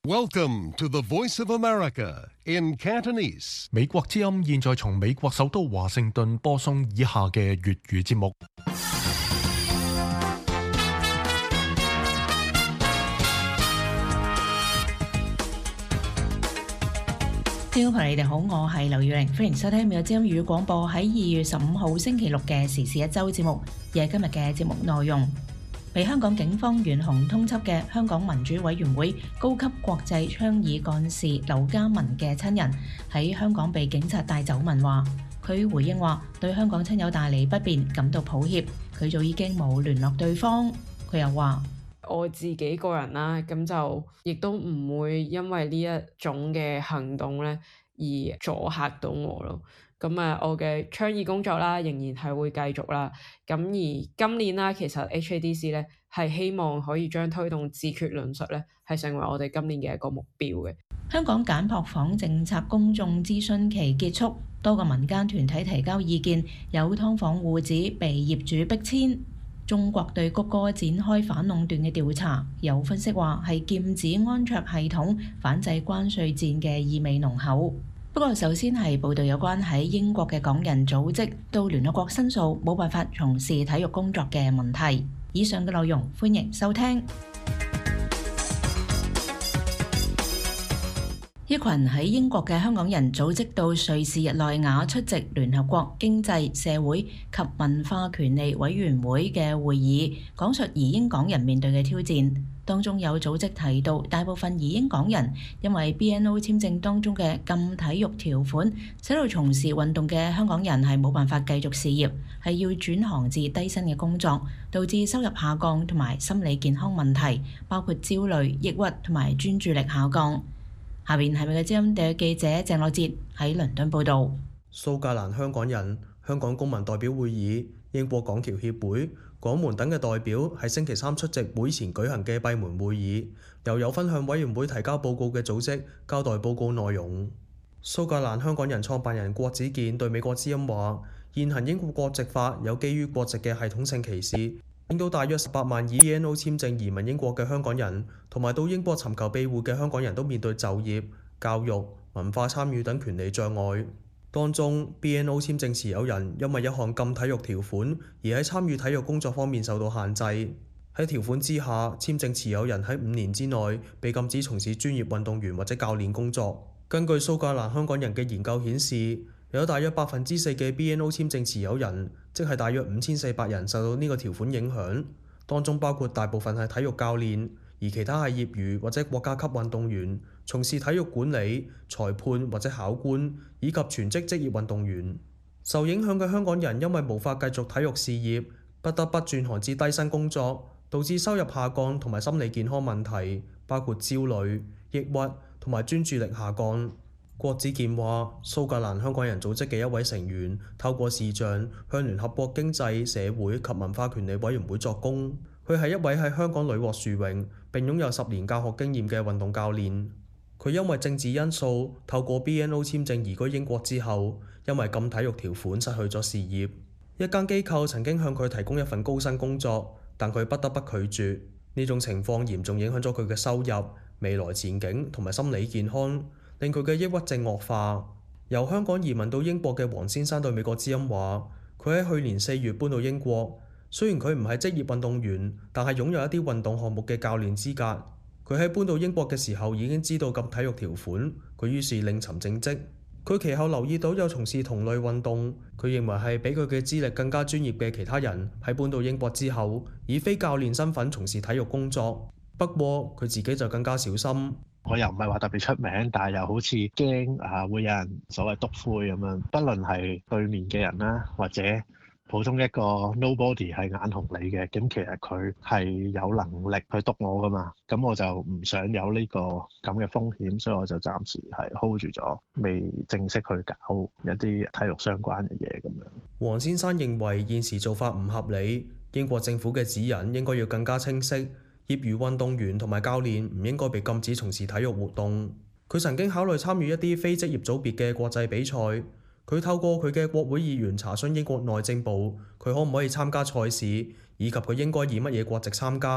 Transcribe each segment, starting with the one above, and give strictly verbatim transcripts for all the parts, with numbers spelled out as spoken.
Welcome to the Voice of America in Cantonese. 美國之音現在從美國首都華盛頓播送以下嘅粵語節目。 聽眾朋友，你哋好，我係劉月玲，歡迎收聽美國之音粵語廣播喺二月十五號星期六嘅時事一周節目。而係今日嘅節目內容，被香港警方懸紅通緝嘅香港民主委員會高級國際倡議幹事劉家文嘅親人喺香港被警察帶走問話。佢回應話對香港親友帶嚟不便感到抱歉，佢早已經冇聯絡對方。佢又話我自己個人啦，咁就亦都唔會因為呢一種嘅行動咧而阻嚇到我咯。咁啊，我嘅倡議工作啦，仍然係會繼續啦。咁而今年啦，其實 H A D C 咧係希望可以將推動自決論述咧係成為我哋今年嘅一個目標嘅。 香港簡樸房政策公眾諮詢期結束，多個民間團體提交意見，有劏房戶指被業主逼遷。中國對谷歌展開反壟斷嘅調查，有分析話係劍指安卓系統反制關稅戰嘅意味濃厚。不過首先係報道有關喺英國嘅港人組織到聯合國申訴冇辦法從事體育工作嘅問題。以上嘅內容歡迎收聽。一群喺英國嘅香港人組織到瑞士日內瓦出席聯合國經濟、社會及文化權利委員會嘅會議，講述移英港人面對嘅挑戰。當中有組織提到，大部分移英港人因為 B N O 簽證當中嘅禁體育條款，使到從事運動嘅香港人係冇辦法繼續事業，係要轉行至低薪嘅工作，導致收入下降同埋心理健康問題，包括焦慮、抑鬱同埋專注力下降。下邊係咪嘅資深地記者鄭樂哲喺倫敦報導。 蘇格蘭香港人、香港公民代表會議、英國港僑協會、港門等嘅代表喺星期三出席會前舉行嘅閉門會議，由有份向委員會提交報告嘅組織交代報告內容。蘇格蘭香港人創辦人郭子健對美國之音話：現行英國國籍法有基於國籍嘅系統性歧視，令到大約十八萬以 B N O 簽證移民英國嘅香港人，同埋到英國尋求庇護嘅香港人都面對就業、教育、文化參與等權利障礙。當中 B N O 簽證持有人因為一項禁體育條款而喺參與體育工作方面受到限制。喺條款之下，簽證持有人喺五年之內被禁止從事專業運動員或者教練工作。根據蘇格蘭香港人嘅研究顯示，有大約百分之四嘅 B N O 簽證持有人，即係大約五千四百人受到呢個條款影響，當中包括大部分係體育教練，而其他係業餘或者國家級運動員，從事體育管理、裁判或者考官，以及全職職業運動員。受影響嘅香港人因為無法繼續體育事業，不得不轉行至低薪工作，導致收入下降同埋心理健康問題，包括焦慮、抑鬱同埋專注力下降。郭子健話：蘇格蘭香港人組織嘅一位成員透過視像向聯合國經濟、社會及文化權利委員會作供。佢係一位喺香港屢獲殊榮並擁有十年教學經驗嘅運動教練。佢因為政治因素透過 B N O 簽證移居英國之後，因為禁體育條款失去咗事業。一間機構曾經向佢提供一份高薪工作，但佢不得不拒絕。呢種情況嚴重影響咗佢嘅收入、未來前景同埋心理健康，令佢嘅抑鬱症惡化。由香港移民到英國嘅黃先生對美國之音話：佢喺去年四月搬到英國，雖然佢唔係職業運動員，但係擁有一啲運動項目嘅教練資格。佢喺搬到英國嘅時候已經知道禁體育條款，佢於是另尋正職。佢其後留意到有從事同類運動，佢認為係比佢嘅資歷更加專業嘅其他人喺搬到英國之後，以非教練身份從事體育工作。不過佢自己就更加小心。 我又唔係話特別出名，但係又好似驚啊會有人所謂篤灰咁樣，不論係對面嘅人啦，或者普通一個 nobody 係眼紅你嘅，咁其實佢係有能力去篤我噶嘛，咁我就唔想有呢個咁嘅風險，所以我就暫時係 hold 住咗，未正式去搞一啲體育相關嘅嘢咁樣。 黃先生認為現時做法唔合理，英國政府嘅指引應該要更加清晰，業餘運動員同埋教練唔應該被禁止從事體育活動。佢曾經考慮參與一啲非職業組別嘅國際比賽。佢透過佢嘅國會議員查詢英國內政部，佢可唔可以參加賽事，以及佢應該以乜嘢國籍參加。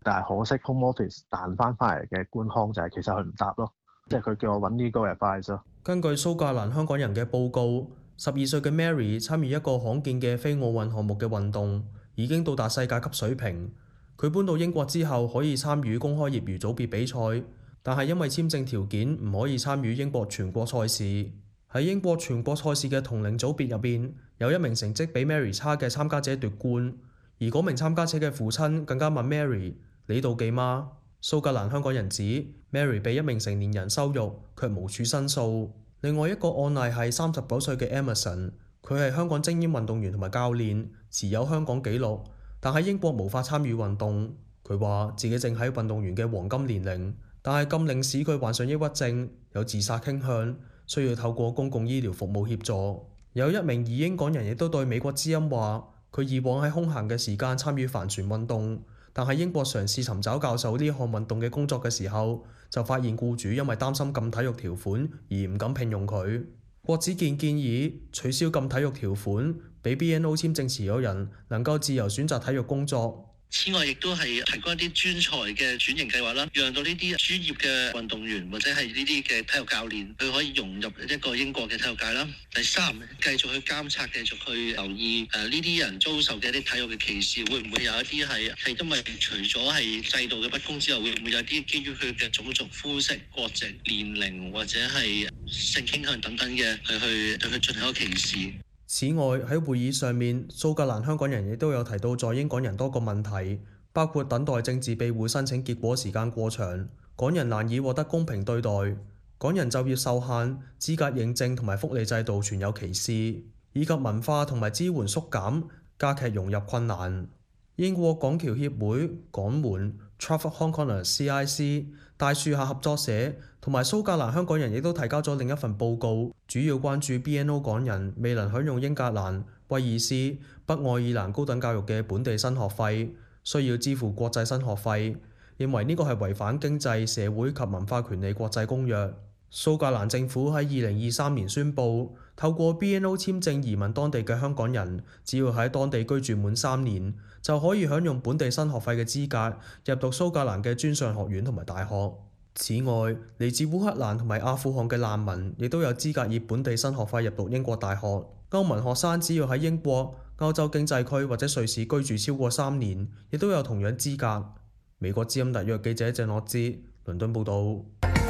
但係可惜 Home Office 彈翻翻嚟嘅官腔就係其實佢唔答咯，即係佢叫我揾 legal advice 咯。 根據蘇格蘭香港人嘅報告，十二歲嘅 Mary 參與一個罕見嘅非奧運項目嘅運動，已經到達世界級水平。佢搬到英國之後可以參與公開業餘組別比賽，但係因為簽證條件唔可以參與英國全國賽事。喺英國全國賽事嘅同齡組別入邊，有一名成績比 Mary 差嘅參加者奪冠，而嗰名參加者嘅父親更加問 Mary：你妒忌嗎？蘇格蘭香港人指 Mary 被一名成年人羞辱，卻無處申訴。另外一個案例係三十九歲嘅 Emerson， 佢係香港精英運動員同埋教練，持有香港紀錄，但喺英國無法參與運動。佢話自己正喺運動員嘅黃金年齡，但係禁令使佢患上抑鬱症，有自殺傾向，需要透過公共醫療服務協助。有一名移英港人亦都對美國之音話，佢以往喺空閒嘅時間參與帆船運動，但喺英國嘗試尋找教授呢項運動嘅工作嘅時候，就發現僱主因為擔心禁體育條款而唔敢聘用佢。郭子健建議取消禁體育條款，俾 B N O 簽證持有人能夠自由選擇體育工作。 此外，亦都係提供一啲專才嘅轉型計劃啦，讓到呢啲專業嘅運動員或者係呢啲嘅體育教練，佢可以融入一個英國嘅體育界啦。第三，繼續去監察，繼續去留意誒呢啲人遭受嘅一啲體育嘅歧視，會唔會有一啲係係因為除咗係制度嘅不公之外，會唔會有啲基於佢嘅種族、膚色、國籍、年齡或者係性傾向等等嘅去去對佢進行一個歧視。 此外，喺會議上面，蘇格蘭香港人亦都有提到在英港人多個問題，包括等待政治庇護申請結果時間過長，港人難以獲得公平對待，港人就業受限，資格認證同埋福利制度存有歧視，以及文化同埋支援縮減，加劇融入困難。英國港僑協會、港門、Trafford Hong Kongers C I C、大樹下合作社同埋蘇格蘭香港人亦都提交咗另一份報告，主要關注 B N O 港人未能享用英格蘭、威爾斯、北愛爾蘭高等教育嘅本地新學費，需要支付國際新學費，認為呢個係違反經濟、社會及文化權利國際公約。蘇格蘭政府喺二零二三年宣布，透過 B N O 簽證移民當地嘅香港人，只要喺當地居住滿三年，就可以享用本地新學費嘅資格，入讀蘇格蘭嘅專上學院同埋大學。此外，嚟自烏克蘭同埋阿富汗嘅難民，亦都有資格以本地新學費入讀英國大學。歐盟學生只要喺英國、歐洲經濟區或者瑞士居住超過三年，亦都有同樣資格。美國之音特約記者鄭樂之，倫敦報導。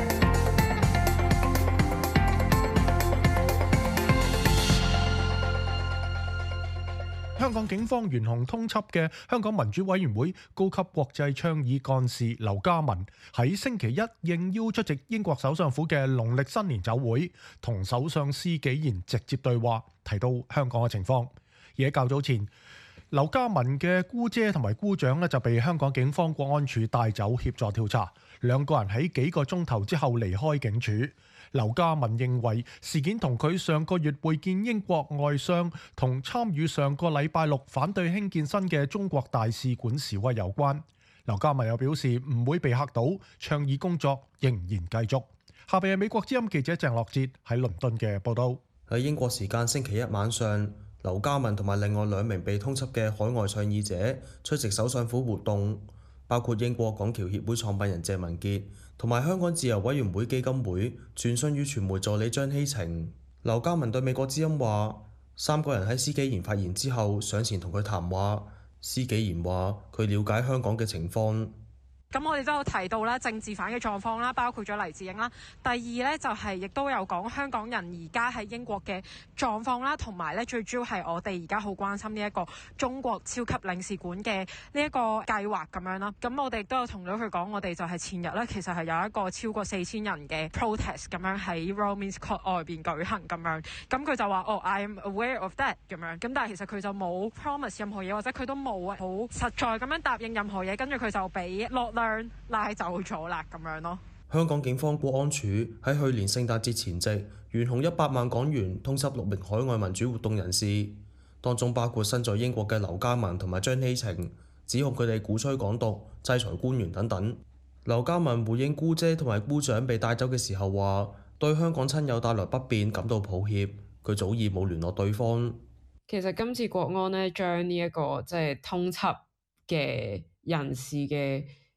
香港警方懸紅通緝嘅香港民主委員會高級國際倡議幹事劉家文，喺星期一應邀出席英國首相府嘅農曆新年酒會，同首相施紀賢直接對話，提到香港嘅情況。而喺較早前，劉家文嘅姑姐同埋姑丈呢就被香港警方國安處帶走協助調查，兩個人喺幾個鐘頭之後離開警署。劉家文認為事件同佢上個月會見英國外相同參與上個禮拜六反對興建新嘅中國大使館示威有關。劉家文又表示唔會被嚇倒，倡議工作仍然繼續。下邊係美國之音記者鄭樂哲喺倫敦嘅報道。 喺英國時間星期一晚上，劉家文同埋另外兩名被通緝嘅海外倡議者出席首相府活動，包括英國港僑協會創辦人謝文傑同埋香港自由委員會基金會傳訊與傳媒助理張希晴。劉家文對美國之音話：三個人喺施紀賢發言之後上前同佢談話。施紀賢話：佢了解香港嘅情況。 咁我哋都有提到咧政治犯嘅狀況啦，包括咗黎智英啦。第二咧就係亦都有講香港人而家喺英國嘅狀況啦，同埋咧最主要係我哋而家好關心呢一個中國超級領事館嘅呢一個計劃咁樣啦。咁我哋亦都有同咗佢講，我哋就係前日咧其實係有一個超過四千人嘅 protest 咁樣喺 Royal Mints Court 外邊舉行咁樣。咁佢就話哦 I am aware of that 咁樣。咁但係其實佢就冇 promise 任何嘢，或者佢都冇好實在咁樣答應任何嘢，跟住佢就俾落拉走咗啦，咁樣咯。 香港警方國安處喺去年聖誕節前夕，懸紅一百萬港元通緝六名海外民主活動人士，當中包括身在英國嘅劉家文同埋張希晴，指控佢哋鼓吹港獨、制裁官員等等。劉家文回應姑姐同埋姑丈被帶走嘅時候話，對香港親友帶來不便感到抱歉，佢早已冇聯絡對方。 其實今次國安呢將呢一個即係通緝嘅人士嘅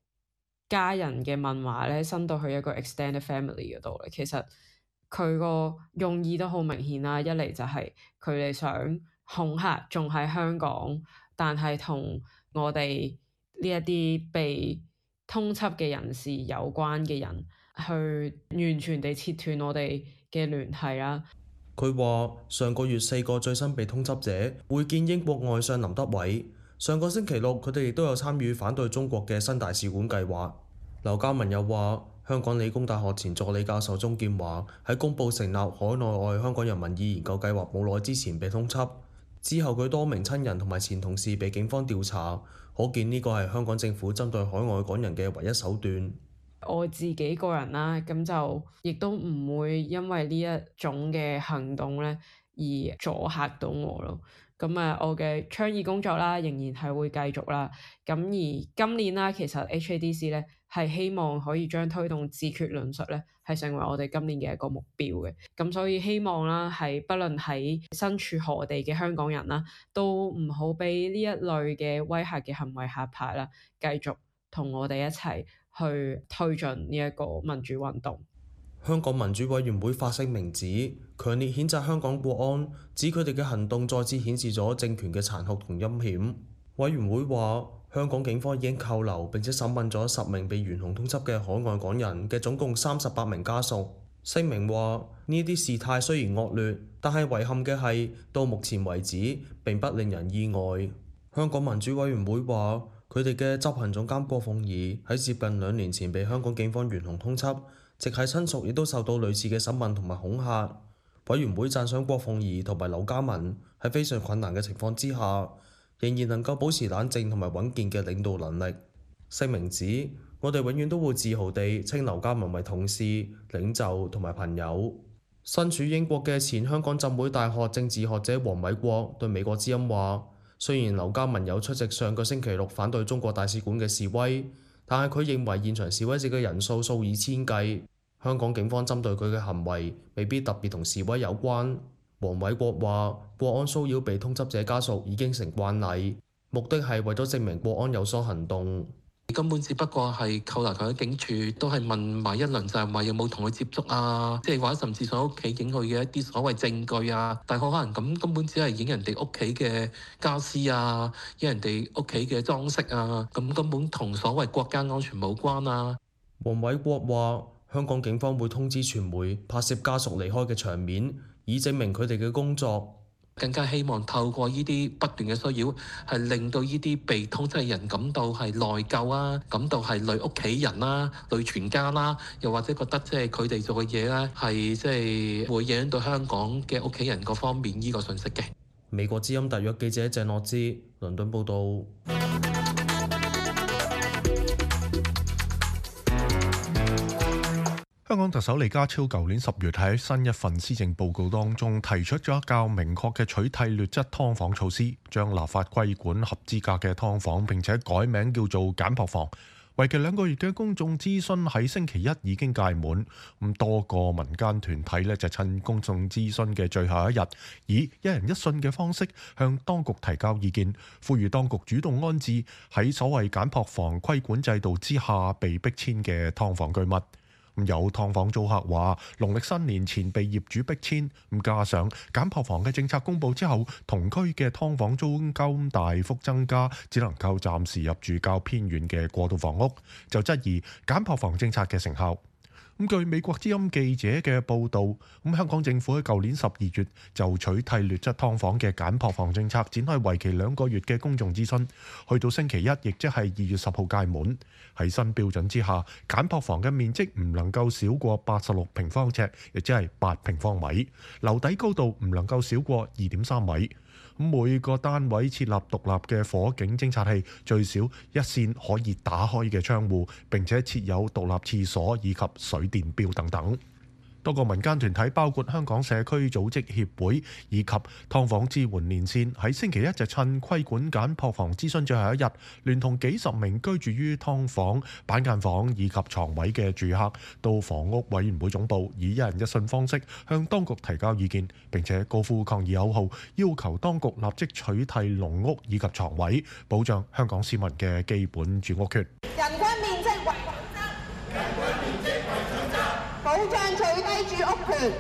家人嘅問話咧，伸到去一個 extended family 嗰度咧，其實佢個用意都好明顯啦。一嚟就係佢哋想恐嚇仲喺香港，但係同我哋呢一啲被通緝嘅人士有關嘅人，去完全地切斷我哋嘅聯繫啦。 佢話上個月四個最新被通緝者會見英國外相林德偉。上個星期六，佢哋亦都有參與反對中國嘅新大使館計劃。劉家文又話，香港理工大學前助理教授鍾劍華喺公佈成立海內外香港人民意研究計劃冇耐之前被通緝，之後佢多名親人同埋前同事被警方調查，可見呢個係香港政府針對海外港人嘅唯一手段。 我自己個人啦，咁就亦都唔會因為呢一種嘅行動咧而阻嚇到我咯。咁啊，我嘅倡議工作啦，仍然係會繼續啦。咁而今年啦，其實 H A D C 咧係希望可以將推動自決論述咧係成為我哋今年嘅一個目標嘅。咁所以希望啦，係不論喺身處何地嘅香港人啦，都唔好俾呢一類嘅威嚇嘅行為嚇怕啦，繼續同我哋一齊去推進呢一個民主運動。 香港民主委員會發聲明指，強烈譴責香港國安，指佢哋嘅行動再次顯示咗政權嘅殘酷同陰險。委員會話，香港警方已經扣留並且審問咗十名被懸紅通緝嘅海外港人嘅總共三十八名家屬。聲明話，呢啲事態雖然惡劣，但係遺憾嘅係，到目前為止並不令人意外。香港民主委員會話，佢哋嘅執行總監郭鳳儀喺接近兩年前被香港警方懸紅通緝，直系親屬亦都受到類似嘅審問同埋恐嚇。委員會讚賞郭鳳儀同埋劉家文喺非常困難嘅情況之下，仍然能夠保持冷靜同埋穩健嘅領導能力。聲明指，我哋永遠都會自豪地稱劉家文為同事、領袖同埋朋友。身處英國嘅前香港浸會大學政治學者黃偉國對美國之音話，雖然劉家文有出席上個星期六反對中國大使館嘅示威，但係佢認為現場示威者嘅人數數以千計，香港警方針對佢嘅行為未必特別同示威有關。黃偉國話，國安騷擾被通緝者家屬已經成慣例，目的係為咗證明國安有所行動。 根本只不過係扣留佢喺警署，都係問埋一輪，就係話有冇同佢接觸啊，即係或者甚至上屋企影佢嘅一啲所謂證據啊。但係可能咁根本只係影人哋屋企嘅家私啊，影人哋屋企嘅裝飾啊，咁根本同所謂國家安全冇關啊。 黃偉國話，香港警方會通知傳媒拍攝家屬離開嘅場面，以證明佢哋嘅工作。 更加希望透過呢啲不斷嘅騷擾，係令到呢啲被通緝嘅人感到係內疚啊，感到係累屋企人啦、累全家啦，又或者覺得即係佢哋做嘅嘢咧係即係會影響到香港嘅屋企人嗰方面呢個信息嘅。 美國之音特約記者鄭樂之，倫敦報導。 香港特首李家超舊年十月喺新一份施政報告當中提出咗較明確嘅取締劣質劏房措施，將立法規管合資格嘅劏房，並且改名叫做簡樸房。為期兩個月嘅公眾諮詢喺星期一已經屆滿，咁多個民間團體呢就趁公眾諮詢嘅最後一日，以一人一信嘅方式向當局提交意見，呼籲當局主動安置喺所謂簡樸房規管制度之下被逼遷嘅劏房居民。有劏房租客話，農曆新年前被業主逼遷，咁加上簡樸房嘅政策公佈之後，同區嘅劏房租金大幅增加，只能夠暫時入住較偏遠嘅過渡房屋，就質疑簡樸房政策嘅成效。咁據美國之音記者嘅報導，咁香港政府喺舊年十二月就取締劣質劏房嘅簡樸房政策展開為期兩個月嘅公眾諮詢，去到星期一，亦即係二月十號屆滿。喺新標準之下，簡樸房嘅面積唔能夠少過八十六平方尺，亦即係八平方米，樓底高度唔能夠少過二點三米。每個單位設立獨立嘅火警偵察器，最少一扇可以打開嘅窗戶，並且設有獨立廁所以及水電錶等等。多個民間團體包括香港社區組織協會以及劏房支援連線喺星期一就趁規管簡樸房諮詢最後一日，聯同幾十名居住於劏房、板間房以及床位嘅住客到房屋委員會總部，以一人一信方式向當局提交意見，並且高呼抗議口號，要求當局立即取締籠屋以及床位，保障香港市民嘅基本住屋權。 人均面積保障最低住屋權。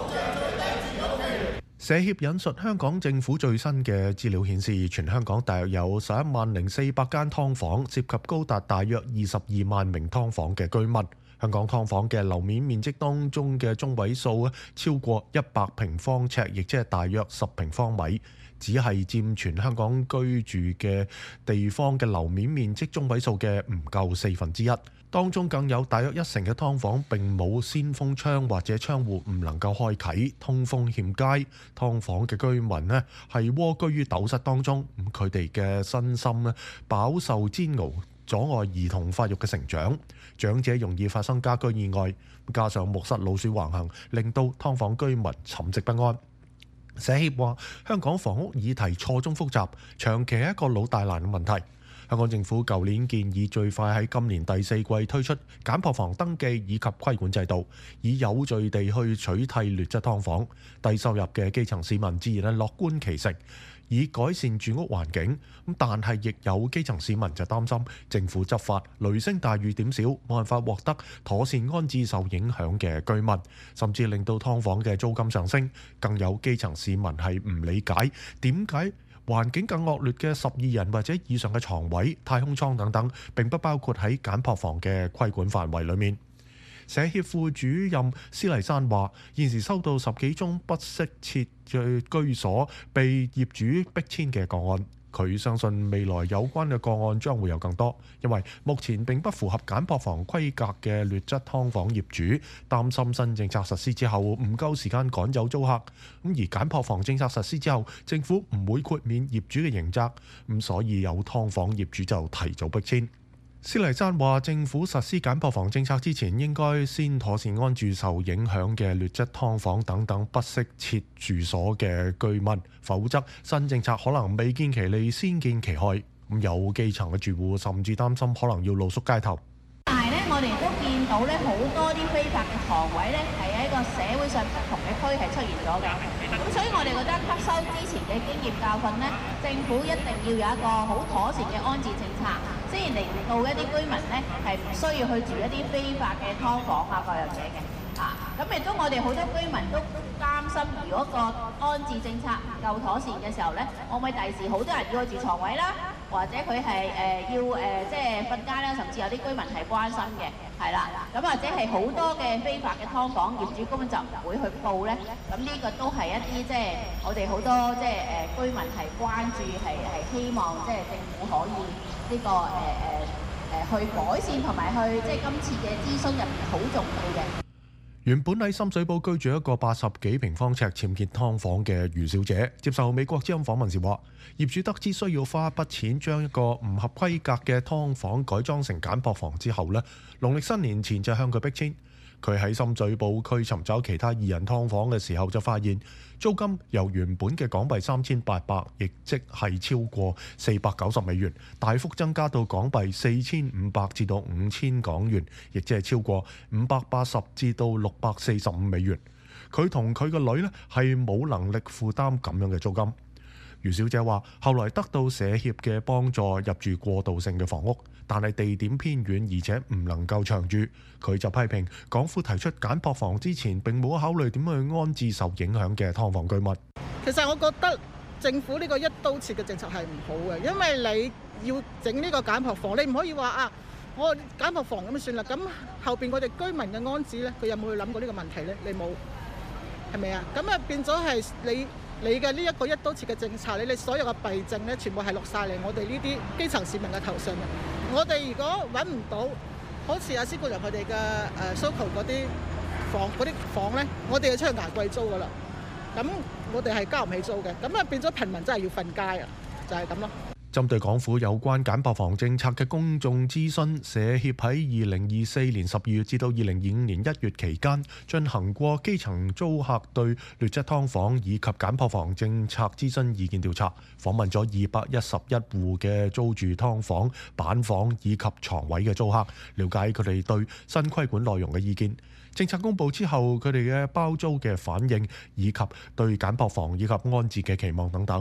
社協引述香港政府最新嘅資料顯示，全香港大約有十一萬零四百間劏房，涉及高達大約二十二萬名劏房嘅居民。香港劏房嘅樓面面積當中嘅中位數超過一百平方尺，亦即係大約十平方米，只係佔全香港居住嘅地方嘅樓面面積中位數嘅唔夠四分之一。當中更有大約一成嘅劏房並冇鮮風窗或者窗戶唔能夠開啓，通風欠佳。劏房嘅居民呢係蝸居於斗室當中，佢哋嘅身心呢飽受煎熬，阻礙兒童發育嘅成長，長者容易發生家居意外，加上木蝨老鼠橫行，令到劏房居民沉寂不安。社協話，香港房屋議題錯綜複雜，長期係一個老大難嘅問題。香港政府舊年建議最快喺今年第四季推出簡樸房登記以及規管制度，以有序地去取締劣質劏房。低收入嘅基層市民自然係樂觀其成，以改善住屋環境。咁但係亦有基層市民就擔心政府執法雷聲大雨點小，冇辦法獲得妥善安置受影響嘅居民，甚至令到劏房嘅租金上升。更有基層市民係唔理解點解環境更惡劣嘅十二人或者以上嘅床位、太空艙等等，並不包括喺簡樸房嘅規管範圍裡面。社協副主任施麗珊話：現時收到十幾宗不適切嘅居所被業主逼遷嘅個案，佢相信未來有關嘅個案將會有更多，因為目前並不符合簡樸房規格嘅劣質劏房業主擔心新政策實施之後唔夠時間趕走租客，咁而簡樸房政策實施之後，政府唔會豁免業主嘅刑責，咁所以有劏房業主就提早逼遷。施麗珊話：政府實施簡樸房政策之前，應該先妥善安置受影響嘅劣質劏房等等不適切住所嘅居民，否則新政策可能未見其利先見其害。咁有基層嘅住戶甚至擔心可能要露宿街頭。 但係咧，我哋都見到咧好多啲非法嘅床位咧，係喺個社會上不同嘅區係出現咗嘅。咁所以我哋覺得吸收之前嘅經驗教訓咧，政府一定要有一個好妥善嘅安置政策，先令到一啲居民咧係唔需要去住一啲非法嘅劏房啊各樣嘢嘅。啊，咁亦都我哋好多居民都擔心，如果個安置政策唔夠妥善嘅時候咧，可唔可以第時好多人要去住床位啦，或者佢係誒要誒即係瞓街啦，甚至有啲居民係關心嘅，係啦，咁或者係好多嘅非法嘅劏房業主根本就唔會去報咧，咁呢個都係一啲即係我哋好多即係誒居民係關注，係係希望即係政府可以呢個誒誒誒去改善同埋去即係今次嘅諮詢入面好重要嘅。 原本喺深水埗居住一個八十幾平方尺僭建劏房嘅余小姐，接受美國之音訪問時話：業主得知需要花一筆錢將一個唔合規格嘅劏房改裝成簡樸房之後呢，農曆新年前就向佢逼遷。佢喺深水埗區尋找其他二人劏房嘅時候，就發現租金由原本嘅港幣三千八百，亦即係超過四百九十美元，大幅增加到港幣四千五百至到五千港元，亦即係超過五百八十至到六百四十五美元。佢同佢個女呢係冇能力負擔咁樣嘅租金。余小姐話：後來得到社協嘅幫助入住過渡性嘅房屋，但係地點偏遠，而且唔能夠長住。佢就批評港府提出簡樸房之前並冇考慮點樣去安置受影響嘅劏房居民。 其實我覺得政府呢個一刀切嘅政策係唔好嘅，因為你要整呢個簡樸房，你唔可以話啊，我簡樸房咁就算啦。咁後邊我哋居民嘅安置呢，佢有冇去諗過呢個問題呢？你冇，係咪啊？咁啊變咗係你。你嘅呢一個一刀切嘅政策咧，你所有嘅弊症咧，全部係落晒嚟我哋呢啲基層市民嘅頭上嘅。我哋如果揾唔到，好似阿施冠良佢哋嘅誒 Soco 嗰啲房嗰啲房咧，我哋就出去捱貴租噶啦。咁我哋係交唔起租嘅，咁啊變咗貧民真係要瞓街啊，就係咁咯。 針對港府有關簡樸房政策嘅公眾諮詢，社協喺二零二四年十二月至到二零二五年一月期間進行過基層租客對劣質劏房以及簡樸房政策諮詢意見調查，訪問咗二百一十一戶嘅租住劏房、板房以及床位嘅租客，了解佢哋對新規管內容嘅意見。政策公佈之後，佢哋嘅包租嘅反應以及對簡樸房以及安置嘅期望等等。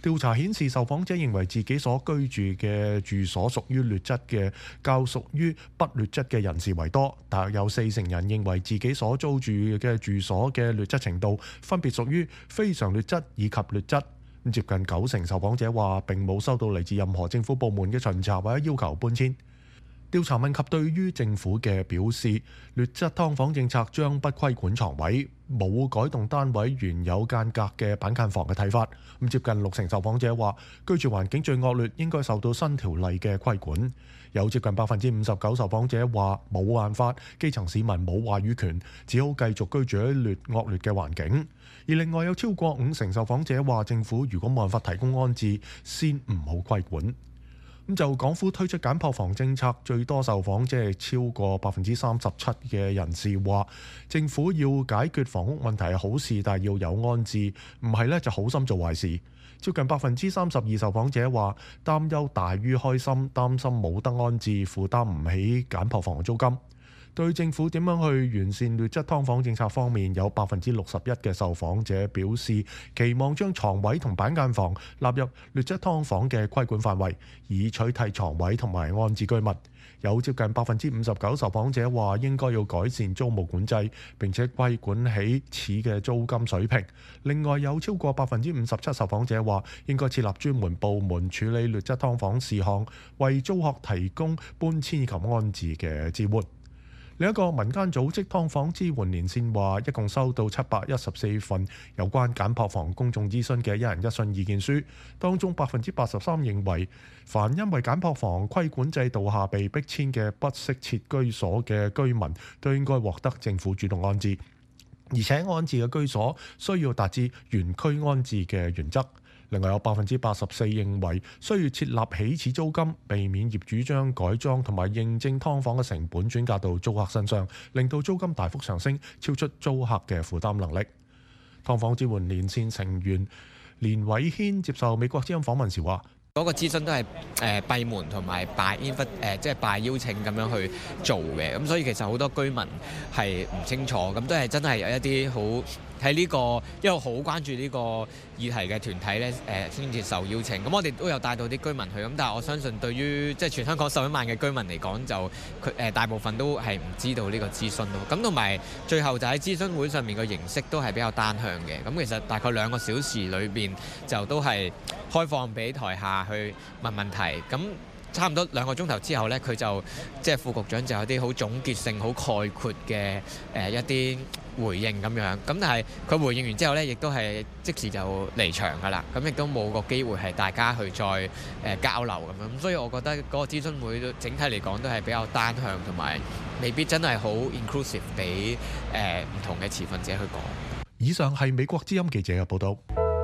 調查顯示，受訪者認為自己所居住嘅住所屬於劣質嘅，較屬於不劣質嘅人士為多。大約有四成人認為自己所租住嘅住所嘅劣質程度分別屬於非常劣質以及劣質。接近九成受訪者話並冇收到嚟自任何政府部門嘅巡查或者要求搬遷。調查問及對於政府嘅表示，劣質劏房政策將不規管床位，冇改動單位原有間隔嘅板間房嘅睇法。咁接近六成受訪者話居住環境最惡劣應該受到新條例嘅規管。有接近百分之五十九受訪者話冇辦法，基層市民冇話語權，只好繼續居住喺劣惡劣嘅環境。而另外有超過五成受訪者話政府如果冇辦法提供安置，先唔好規管。咁就港府推出簡樸房政策，最多受訪即係超過百分之三十七嘅人士話，政府要解決房屋問題係好事，但係要有安置，唔係呢就好心做壞事。接近百分之三十二受訪者話擔憂大於開心，擔心冇得安置，負擔唔起簡樸房嘅租金。對政府點樣去完善劣質劏房政策方面，有百分之六十一嘅受訪者表示期望將床位同板間房納入劣質劏房嘅規管範圍，以取替床位同埋安置居民。有接近百分之五十九受訪者話應該要改善租務管制，並且規管起始嘅租金水平。另外有超過百分之五十七受訪者話應該設立專門部門處理劣質劏房事項，為租客提供搬遷及安置嘅支援。另一個民間組織劏房支援連線話，一共收到七百一十四份有關簡樸房公眾諮詢嘅一人一信意見書，當中百分之八十三認為，凡因為簡樸房規管制度下被迫遷嘅不適切居所嘅居民，都應該獲得政府主動安置，而且安置嘅居所需要達至原區安置嘅原則。另外有百分之八十四認為需要設立起始租金，避免業主將改裝同埋認證劏房嘅成本轉嫁到租客身上，令到租金大幅上升，超出租客嘅負擔能力。劏房支援連線成員連偉軒接受美國之音訪問時話： 嗰個諮詢都係誒閉門同埋 by invite 誒即係 by邀請咁樣去做嘅，咁所以其實好多居民係唔清楚，咁都係真係有一啲好喺呢個一路好關注呢個議題嘅團體咧誒先至受邀請。咁我哋都有帶到啲居民去，咁但係我相信對於即係全香港十一萬嘅居民嚟講，就佢誒大部分都係唔知道呢個諮詢咯。咁同埋最後就喺諮詢會上面嘅形式都係比較單向嘅。咁其實大概兩個小時裏邊就都係開放俾台下去問問題。咁差唔多兩個鐘頭之後呢，佢就即係副局長就有啲好總結性、好概括嘅誒一啲回應咁樣。咁但係佢回應完之後呢，亦都係即時就離場㗎啦。咁亦都冇個機會係大家去再誒交流咁樣。咁所以我覺得嗰個諮詢會整體嚟講都係比較單向，同埋未必真係好 inclusive 俾誒唔同嘅持份者去講。 以上係美國之音記者嘅報導。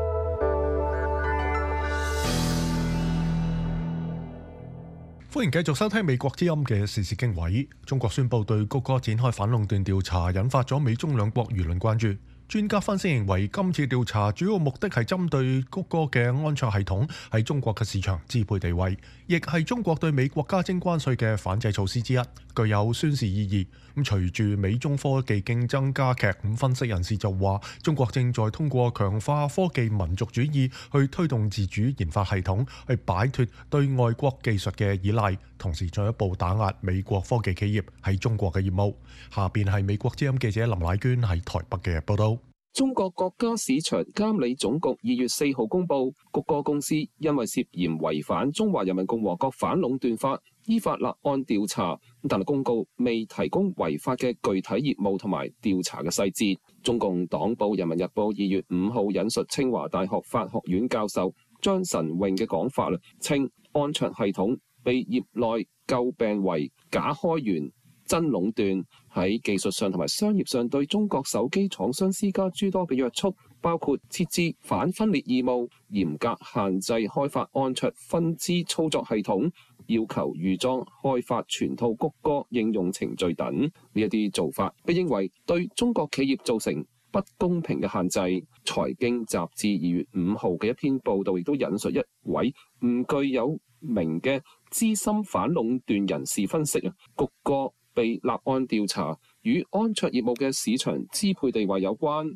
歡迎繼續收聽美國之音嘅時事經緯。中國宣布對谷歌展開反壟斷調查，引發咗美中兩國輿論關注。專家分析認為，今次調查主要目的係針對谷歌嘅安卓系統喺中國嘅市場支配地位，亦係中國對美國加徵關稅嘅反制措施之一，具有宣示意義。咁隨住美中科技競爭加劇，咁分析人士就話，中國正在通過強化科技民族主義去推動自主研發系統，去擺脫對外國技術嘅依賴，同時進一步打壓美國科技企業喺中國嘅業務。下邊係美國之音記者林乃娟喺台北嘅報道。 中國國家市場監理總局二月四號公布，谷歌公司因為涉嫌違反中華人民共和國反壟斷法，依法立案調查，但係公告未提供違法嘅具體業務同埋調查嘅細節。中共黨報《人民日報》二月五號引述清華大學法學院教授張晨穎嘅講法啦，稱安卓系統被業內詬病為假開源、真壟斷，喺技術上同埋商業上對中國手機廠商施加諸多嘅約束，包括設置反分裂義務、嚴格限制開發安卓分支操作系統、要求預裝開發全套谷歌應用程序等。呢一啲做法被認為對中國企業造成不公平嘅限制。財經雜誌二月五號嘅一篇報導亦都引述一位唔具有名嘅資深反壟斷人士分析啊，谷歌被立案調查與安卓業務嘅市場支配地位有關。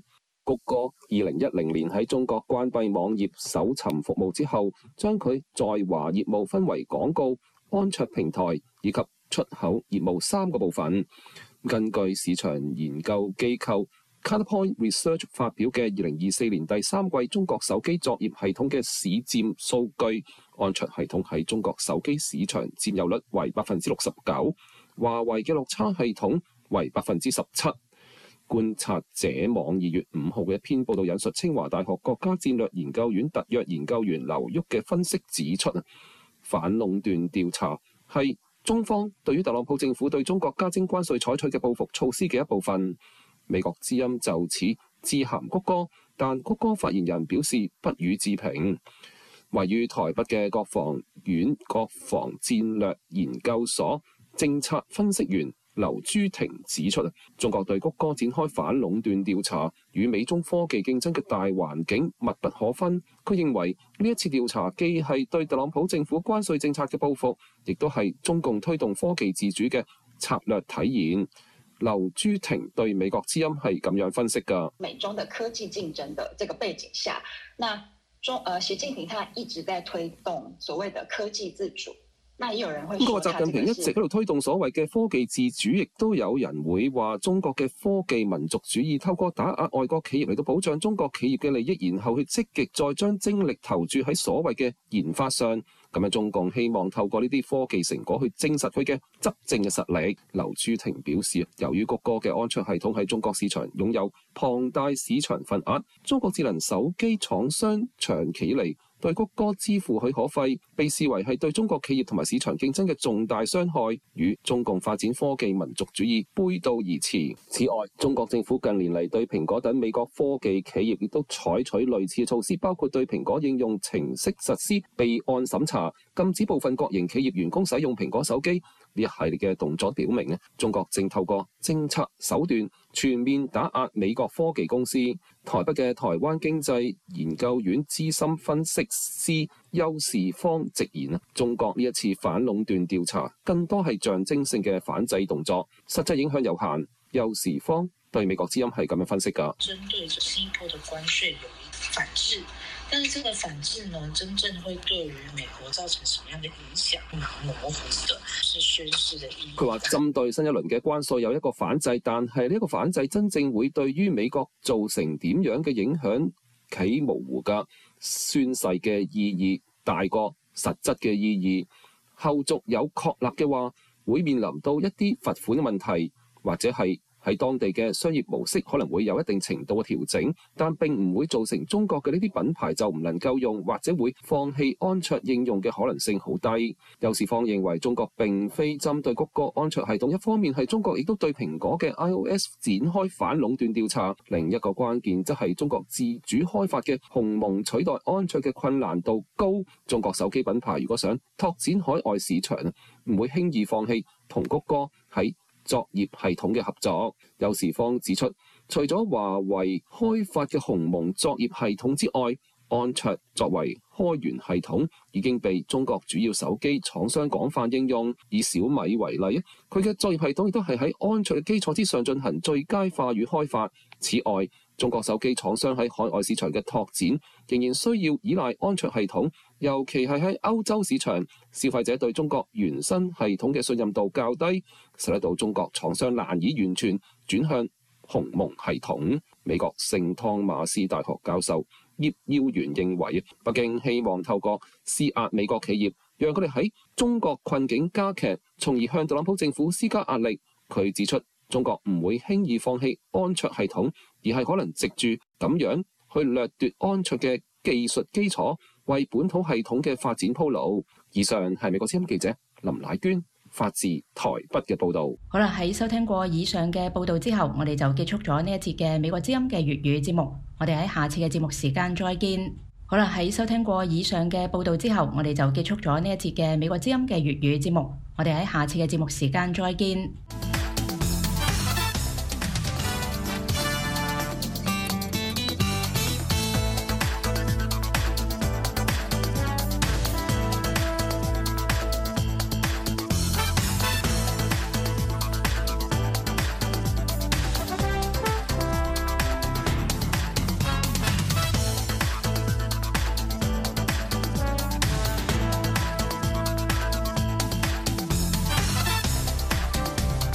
谷歌二零一零年喺中國關閉網頁搜尋服務之後，將佢在華業務分為廣告、安卓平台以及出口業務三個部分。根據市場研究機構 Counterpoint Research 發表嘅二零二四年第三季中國手機作業系統嘅市佔數據，安卓系統喺中國手機市場佔有率為百分之六十九，華為嘅六叉系統為百分之十七。觀察者網二月五號嘅一篇報道引述清華大學國家戰略研究院特約研究員劉旭嘅分析指出，反壟斷調查係中方對於特朗普政府對中國加徵關稅採取嘅報復措施嘅一部分。美國之音就此致函谷歌，但谷歌發言人表示不予置評。位於台北嘅國防院國防戰略研究所政策分析員劉朱婷指出，中國對谷歌展開反壟斷調查，與美中科技競爭嘅大環境密不可分。佢認為呢一次調查既係對特朗普政府關稅政策嘅報復，亦都係中共推動科技自主嘅策略體現。劉朱婷對美國之音係咁樣分析㗎。 美中的科技競爭的這個背景下，那中呃習近平他一直在推動所謂的科技自主。那也有人會說，習近平一直喺度推動所謂嘅科技自主，亦都有人會話中國嘅科技民族主義透過打壓外國企業嚟到保障中國企業嘅利益，然後去積極再將精力投注喺所謂嘅研發上。咁樣中共希望透過呢啲科技成果去證實佢嘅執政嘅實力。劉朱婷表示，由於谷歌嘅安卓系統喺中國市場擁有龐大市場份額，中國智能手機廠商長期以嚟對谷歌支付許可費，被視為係對中國企業同埋市場競爭嘅重大傷害，與中共發展科技民族主義背道而馳。此外，中國政府近年嚟對蘋果等美國科技企業亦都採取類似嘅措施，包括對蘋果應用程式實施備案審查，禁止部分國營企業員工使用蘋果手機。呢一系列嘅動作表明咧，中國正透過政策手段全面打壓美國科技公司。台北嘅台灣經濟研究院資深分析師邱士方直言，中國呢一次反壟斷調查更多係象徵性嘅反制動作，實際影響有限。邱士方對美國之音係咁樣分析㗎。 針對着新一波的關稅有一反制，但是這個反制呢，真正會對於美國造成什麼樣的影響，蠻模糊的，是宣示的意義。 佢話針對新一輪嘅關稅有一個反制，但係呢個反制真正會對於美國造成點樣嘅影響，企模糊㗎。宣誓嘅意義大過實質嘅意義，後續有確立嘅話，會面臨到一啲罰款嘅問題，或者係喺當地嘅商業模式可能會有一定程度嘅調整，但並唔會造成中國嘅呢啲品牌就唔能夠用，或者會放棄安卓應用嘅可能性好低。邱士方認為中國並非針對谷歌安卓系統，一方面係中國亦都對蘋果嘅 iOS 展開反壟斷調查，另一個關鍵則係中國自主開發嘅鴻蒙取代安卓嘅困難度高。中國手機品牌如果想拓展海外市場，唔會輕易放棄同谷歌喺作業系統嘅合作。邱士方指出，除咗華為開發嘅鴻蒙作業系統之外，安卓作為開源系統已經被中國主要手機廠商廣泛應用。以小米為例，佢嘅作業系統亦都係喺安卓嘅基礎之上進行最佳化與開發。此外，中國手機廠商喺海外市場嘅拓展仍然需要依賴安卓系統，尤其係喺歐洲市場，消費者對中國原生系統嘅信任度較低，使得到中國廠商難以完全轉向鴻蒙系統。美國聖湯馬斯大學教授葉耀元認為，北京希望透過施壓美國企業，讓佢哋喺中國困境加劇，從而向特朗普政府施加壓力。佢指出，中國唔會輕易放棄安卓系統，而係可能藉住咁樣去掠奪安卓嘅技術基礎，為本土系統嘅發展鋪路。以上係美國之音記者林乃娟發自台北嘅報導。 好啦，喺收聽過以上嘅報導之後，我哋就結束咗呢一節嘅美國之音嘅粵語節目。我哋喺下次嘅節目時間再見。好啦，喺收聽過以上嘅報導之後，我哋就結束咗呢一節嘅美國之音嘅粵語節目。我哋喺下次嘅節目時間再見。